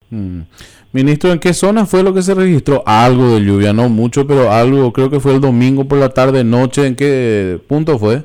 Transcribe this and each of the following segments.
Mm. Ministro, ¿en qué zona fue lo que se registró? Algo de lluvia, no mucho, pero algo, creo que fue el domingo por la tarde, noche. ¿En qué punto fue?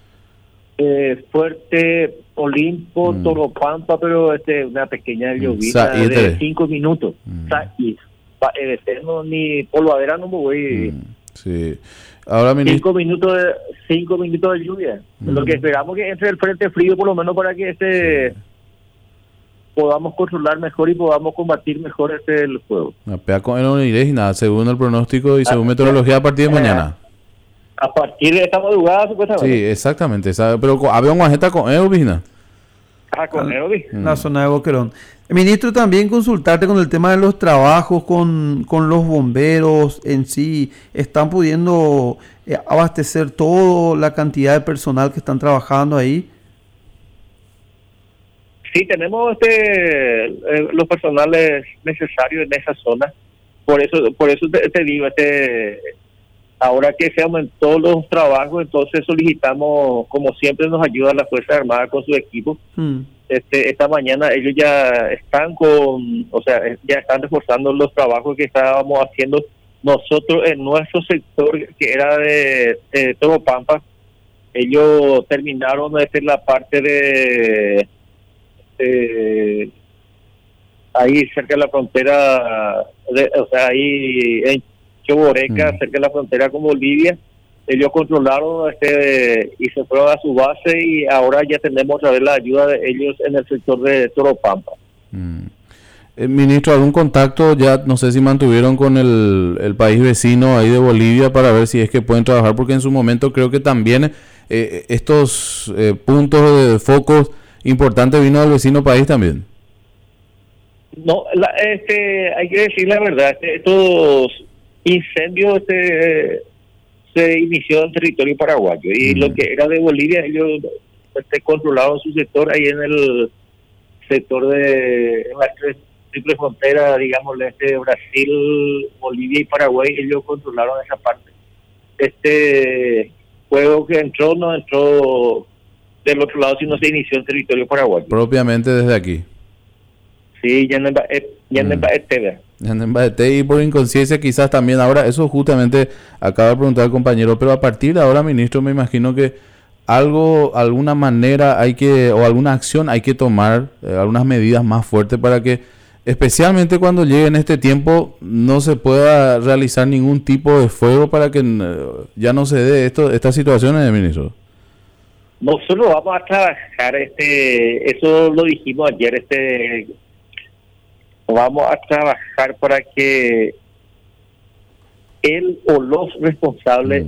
Fuerte, Olimpo, Toropampa, pero una pequeña llovizna de 5 minutos. Y no, ni polvadera no me voy. Sí. Ahora, ministro, 5 minutos de lluvia. Lo que esperamos que entre el frente frío, por lo menos para que podamos controlar mejor y podamos combatir mejor el fuego. una pea con el nada, según el pronóstico y según meteorología a partir de mañana. A partir de esta madrugada, supuestamente. Sí, exactamente. Pero había una majeta con Elvina. Con Elvina. La zona de Boquerón. Ministro, también consultarte con el tema de los trabajos con los bomberos en sí. ¿Están pudiendo abastecer toda la cantidad de personal que están trabajando ahí? Sí, tenemos los personales necesarios en esa zona. Por eso te digo, ahora que se aumentó los trabajos, entonces solicitamos, como siempre nos ayuda la Fuerza Armada con su equipo. Esta mañana ellos ya están ya están reforzando los trabajos que estábamos haciendo nosotros en nuestro sector, que era de Toropampa. Ellos terminaron la parte de ahí cerca de la frontera, ahí en Choboreca, cerca de la frontera con Bolivia. Ellos controlaron y se fueron a su base, y ahora ya tenemos otra vez la ayuda de ellos en el sector de Toropampa. Ministro, ¿algún contacto ya, no sé si mantuvieron con el país vecino ahí de Bolivia para ver si es que pueden trabajar? Porque en su momento creo que también estos puntos de focos importantes vino del vecino país también. No, hay que decir la verdad, estos incendios se inició en territorio paraguayo, y lo que era de Bolivia, ellos controlaron su sector ahí en el sector en la triple frontera, digamos, Brasil, Bolivia y Paraguay. Ellos controlaron esa parte. Fuego que no entró del otro lado, sino se inició en territorio paraguayo. Propiamente desde aquí. Sí, ya y por inconsciencia quizás también. Ahora, eso justamente acaba de preguntar el compañero, pero a partir de ahora, ministro, me imagino que alguna manera o alguna acción hay que tomar, algunas medidas más fuertes para que, especialmente cuando llegue en este tiempo, no se pueda realizar ningún tipo de fuego, para que ya no se dé estas situaciones, ministro. Nosotros vamos a trabajar, eso lo dijimos ayer, vamos a trabajar para que él o los responsables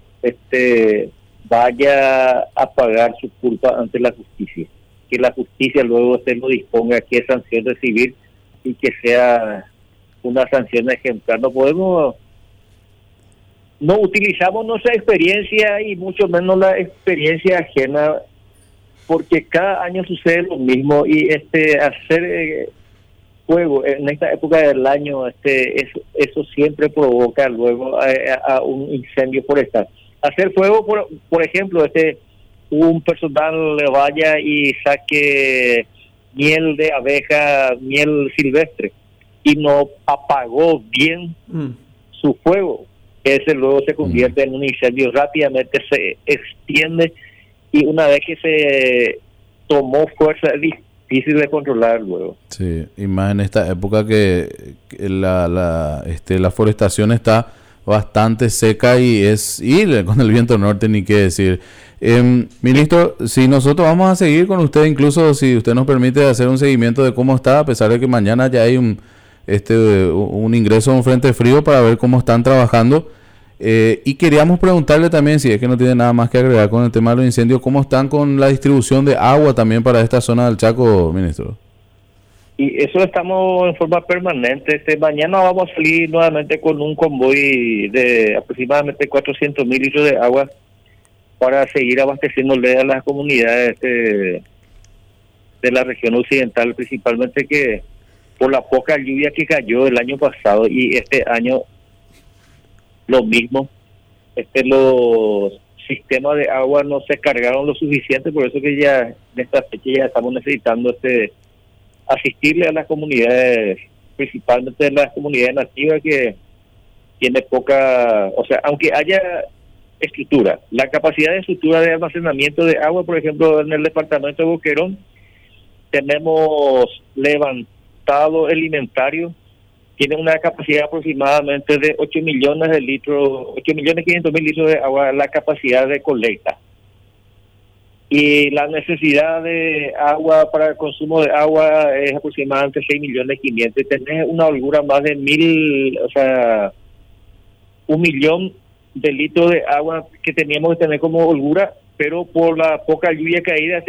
vaya a pagar su culpa ante la justicia, que la justicia luego lo disponga qué sanción recibir, y que sea una sanción ejemplar. No utilizamos nuestra experiencia, y mucho menos la experiencia ajena, porque cada año sucede lo mismo, y hacer fuego en esta época del año, eso siempre provoca luego a un incendio forestal. Hacer fuego, por ejemplo, un personal le vaya y saque miel de abeja, miel silvestre, y no apagó bien su fuego, ese luego se convierte en un incendio, rápidamente se extiende, y una vez que se tomó fuerza es difícil de controlar luego. Sí, y más en esta época que la forestación está bastante seca, y con el viento norte ni qué decir. Ministro, si nosotros vamos a seguir con usted, incluso si usted nos permite hacer un seguimiento de cómo está, a pesar de que mañana ya hay un ingreso a un frente frío, para ver cómo están trabajando. Y queríamos preguntarle también, si es que no tiene nada más que agregar con el tema de los incendios, cómo están con la distribución de agua también para esta zona del Chaco, ministro. Y eso estamos en forma permanente. Mañana vamos a salir nuevamente con un convoy de aproximadamente 400,000 litros de agua para seguir abasteciéndole a las comunidades de la región occidental, principalmente que por la poca lluvia que cayó el año pasado, y este año lo mismo, los sistemas de agua no se cargaron lo suficiente, por eso que ya en esta fecha ya estamos necesitando asistirle a las comunidades, principalmente las comunidades nativas que tiene poca, o sea, aunque haya estructura, la capacidad de estructura de almacenamiento de agua, por ejemplo, en el departamento de Boquerón, tenemos levantado el inventario, tiene una capacidad aproximadamente de 8 millones de litros, 8 millones 500 mil litros de agua, la capacidad de colecta. Y la necesidad de agua para el consumo de agua es aproximadamente 6 millones 500. Tenés una holgura más de 1.000, o sea, 1 millón de litros de agua que teníamos que tener como holgura, pero por la poca lluvia caída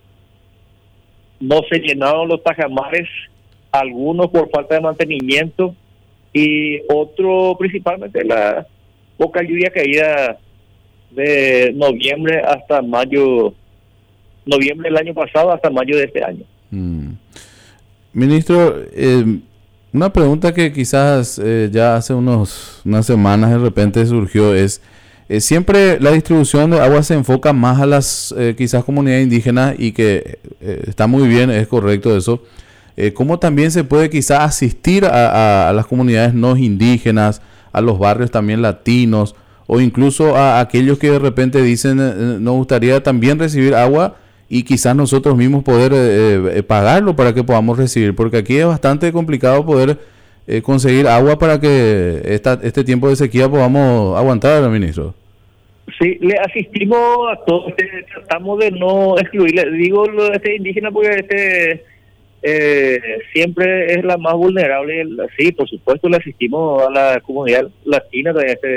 no se llenaron los tajamares, algunos por falta de mantenimiento y otro principalmente la poca lluvia caída de noviembre hasta mayo, noviembre del año pasado hasta mayo de este año. Ministro, una pregunta que quizás ya hace unas semanas de repente surgió es, siempre la distribución de agua se enfoca más a las quizás comunidades indígenas y que está muy bien, es correcto eso. ¿Cómo también se puede quizás asistir a las comunidades no indígenas, a los barrios también latinos o incluso a aquellos que de repente dicen nos gustaría también recibir agua y quizás nosotros mismos poder pagarlo para que podamos recibir? Porque aquí es bastante complicado poder conseguir agua para que este tiempo de sequía podamos aguantar, ministro. Sí, le asistimos a todos, tratamos de no excluirle, digo lo de indígena porque siempre es la más vulnerable. Sí, por supuesto le asistimos a la comunidad latina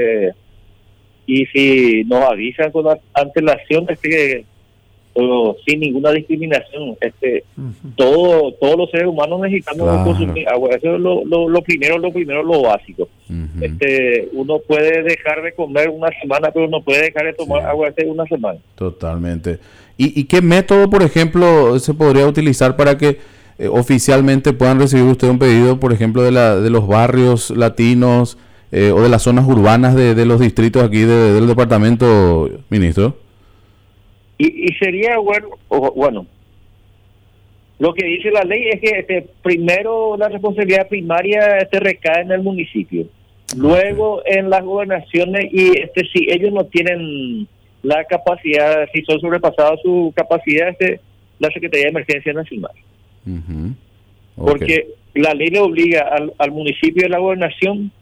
y si nos avisan con antelación o sin ninguna discriminación, todos los seres humanos necesitamos consumir agua. Eso es lo primero, lo básico. Uno puede dejar de comer una semana, pero no puede dejar de tomar agua una semana. Totalmente. ¿Y qué método, por ejemplo, se podría utilizar para que oficialmente puedan recibir usted un pedido, por ejemplo, de los barrios latinos o de las zonas urbanas de los distritos aquí del departamento, ministro? Y sería bueno, lo que dice la ley es que primero la responsabilidad primaria recae en el municipio, luego en las gobernaciones, y si ellos no tienen la capacidad, si son sobrepasados su capacidad, la Secretaría de Emergencia Nacional. Porque la ley le obliga al municipio de la gobernación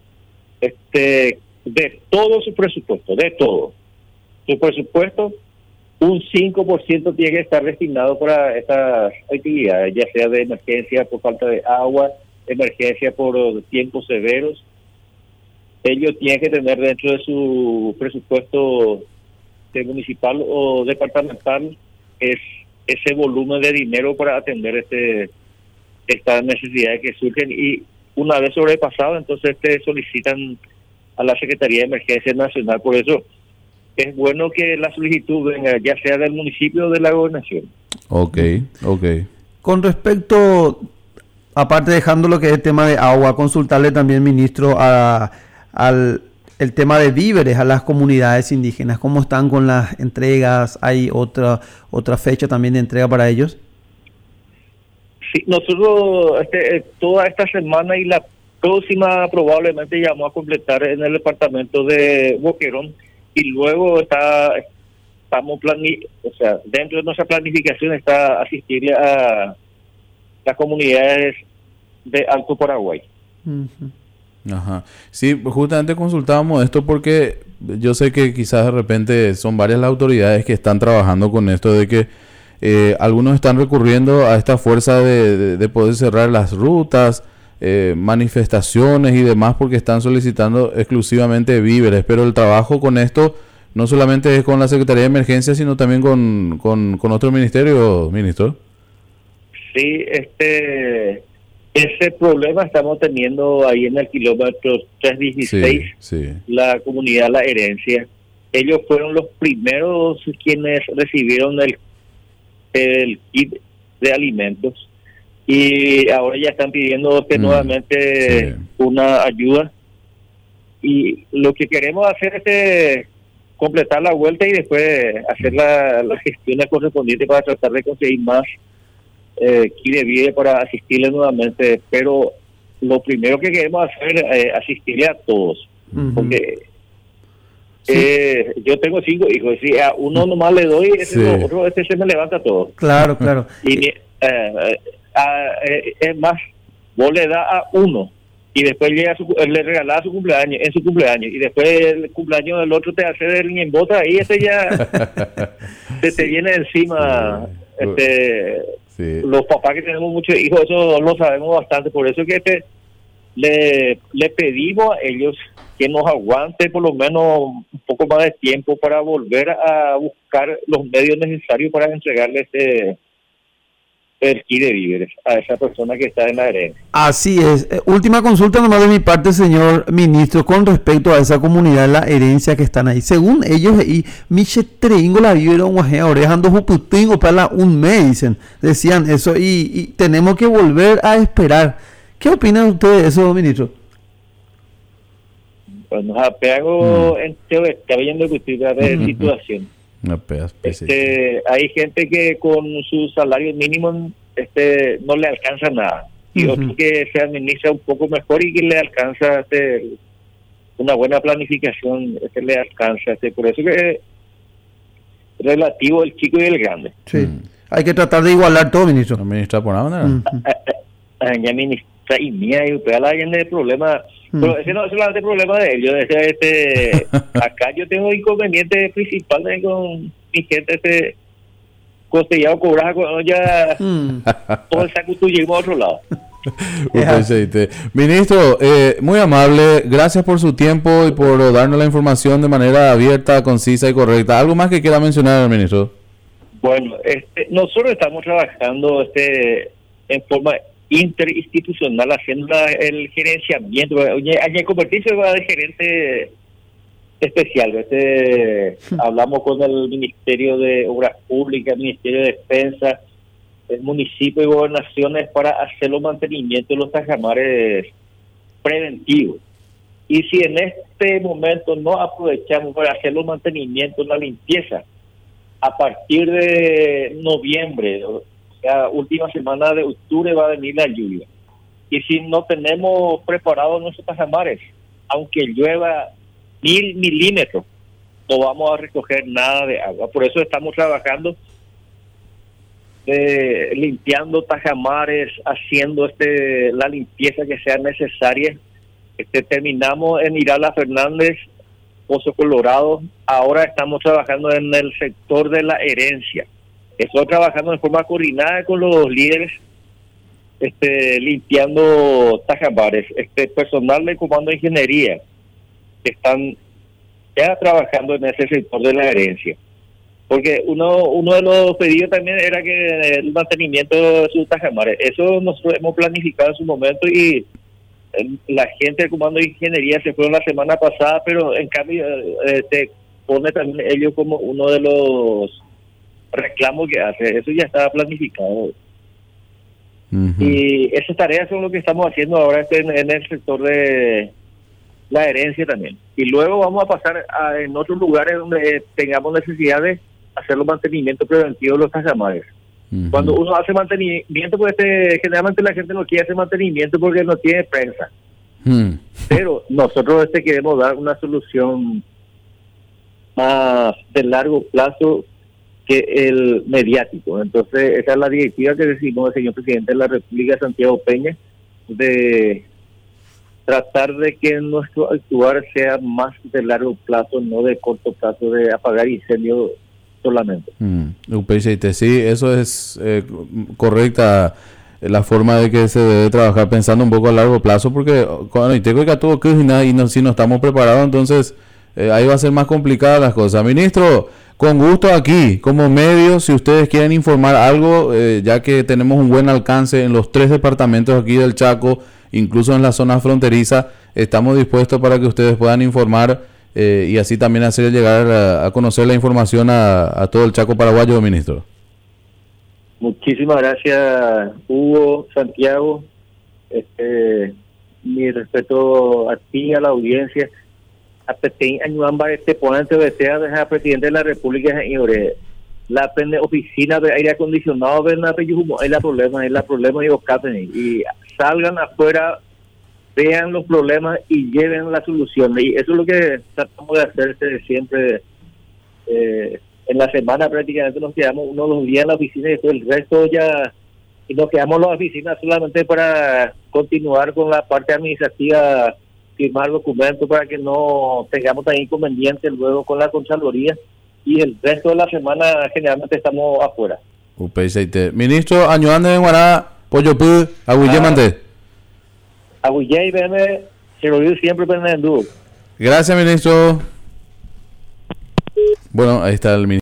de todo su presupuesto, su presupuesto, un 5% tiene que estar destinado para estas actividades, ya sea de emergencia por falta de agua, emergencia por tiempos severos. Ellos tienen que tener dentro de su presupuesto municipal o departamental ese volumen de dinero para atender estas necesidades que surgen, y una vez sobrepasado entonces solicitan a la Secretaría de Emergencia Nacional. Por eso es bueno que la solicitud venga ya sea del municipio o de la gobernación. Ok. Con respecto, aparte dejando lo que es el tema de agua, consultarle también, ministro, al el tema de víveres a las comunidades indígenas. ¿Cómo están con las entregas? ¿Hay otra fecha también de entrega para ellos? Sí, nosotros toda esta semana y la próxima probablemente ya vamos a completar en el departamento de Boquerón, y luego estamos dentro de nuestra planificación está asistirle a las comunidades de Alto Paraguay. Ajá. Sí, justamente consultábamos esto porque yo sé que quizás de repente son varias las autoridades que están trabajando con esto de que algunos están recurriendo a esta fuerza de poder cerrar las rutas, manifestaciones y demás, porque están solicitando exclusivamente víveres, pero el trabajo con esto no solamente es con la Secretaría de Emergencia, sino también con otro ministerio, ministro. Sí, ese problema estamos teniendo ahí en el kilómetro 316, la comunidad La Herencia. Ellos fueron los primeros quienes recibieron el kit de alimentos, y ahora ya están pidiendo nuevamente una ayuda, y lo que queremos hacer es completar la vuelta y después hacer las gestiones correspondientes para tratar de conseguir más quiere vir para asistirle nuevamente, pero lo primero que queremos hacer es asistirle a todos, porque yo tengo 5 hijos, si a uno nomás le doy, otro se me levanta todo. Claro, claro. Y es más, vos le das a uno y después le regalás su cumpleaños, en su cumpleaños, y después el cumpleaños del otro te hace del ñembota, y ese ya te viene encima. Los papás que tenemos muchos hijos, eso lo sabemos bastante, por eso que le pedimos a ellos que nos aguante por lo menos un poco más de tiempo para volver a buscar los medios necesarios para entregarle el kit de víveres a esa persona que está en la herencia. Así es. Última consulta nomás de mi parte, señor ministro, con respecto a esa comunidad, la herencia que están ahí. Según ellos, y Miche Treingo la vívera guajea orejando juputingo para un mes, decían eso, y tenemos que volver a esperar. ¿Qué opinan ustedes de eso, ministro? Pues nos apego en está viendo que usted de situación. Hay gente que con su salario mínimo no le alcanza nada, y otro que se administra un poco mejor y que le alcanza una buena planificación, le alcanza. Por eso que es relativo el chico y el grande. Sí. Hay que tratar de igualar todo, ministro. Administra por nada. Ya ministra y mía, y usted la gente de problema. Pero ese no es solamente el problema de ellos. Acá yo tengo inconvenientes principales con mi gente, costellado, cobrado, con ya todo el saco tuyo y a otro lado. Ministro, muy amable, gracias por su tiempo y por darnos la información de manera abierta, concisa y correcta. ¿Algo más que quiera mencionar, ministro? Bueno, nosotros estamos trabajando en forma interinstitucional, haciendo el gerenciamiento. Hay convertirse en gerente especial. Hablamos con el Ministerio de Obras Públicas, Ministerio de Defensa, el municipio y gobernaciones para hacer los mantenimientos de los tajamares preventivos. Y si en este momento no aprovechamos para hacer los mantenimientos, la limpieza, a partir de noviembre, la última semana de octubre, va a venir la lluvia. Y si no tenemos preparados nuestros tajamares, aunque llueva 1000 milímetros, no vamos a recoger nada de agua. Por eso estamos trabajando limpiando tajamares, haciendo la limpieza que sea necesaria. Terminamos en Irala Fernández, Pozo Colorado. Ahora estamos trabajando en el sector de la herencia. Estoy trabajando de forma coordinada con los líderes, limpiando tajamares. Personal de comando de ingeniería que están ya trabajando en ese sector de la herencia. Porque uno de los pedidos también era que el mantenimiento de sus tajamares. Eso nosotros hemos planificado en su momento, y la gente del comando de ingeniería se fueron la semana pasada, pero en cambio se pone también ellos como uno de los reclamos que hace. Eso ya estaba planificado. Y esas tareas son lo que estamos haciendo ahora en el sector de la herencia también. Y luego vamos a pasar en otros lugares donde tengamos necesidad de hacer los mantenimientos preventivos de los tajamares. Cuando uno hace mantenimiento, pues generalmente la gente no quiere hacer mantenimiento porque no tiene prensa. Pero nosotros queremos dar una solución más de largo plazo que el mediático. Entonces, esa es la directiva que decimos el señor presidente de la República, Santiago Peña, de tratar de que nuestro actuar sea más de largo plazo, no de corto plazo, de apagar incendios solamente. Sí, eso es correcta la forma de que se debe trabajar, pensando un poco a largo plazo, porque cuando y si no estamos preparados, entonces ahí va a ser más complicadas las cosas. Ministro, con gusto aquí, como medio, si ustedes quieren informar algo, ya que tenemos un buen alcance en los 3 departamentos aquí del Chaco, incluso en la zona fronteriza, estamos dispuestos para que ustedes puedan informar y así también hacer llegar a conocer la información a todo el Chaco paraguayo, ministro. Muchísimas gracias, Hugo, Santiago. Mi respeto a ti, a la audiencia. A Petín Añuamba, ponente de desear dejar presidente de la República, señores. la oficina de aire acondicionado ven a es la problema y oscapen y salgan afuera, vean los problemas y lleven la solución, y eso es lo que tratamos de hacer siempre. En la semana prácticamente nos quedamos uno o 2 días en la oficina y después el resto ya, y nos quedamos en la oficina solamente para continuar con la parte administrativa, firmar documentos para que no tengamos tan inconvenientes luego con la Contraloría, y el resto de la semana generalmente estamos afuera. Ministro, ayudando en Guará, Pollo Pu, Aguillemante. Aguillé y BM, se lo digo siempre, pero en el dúo. Gracias, ministro. Bueno, ahí está el ministro.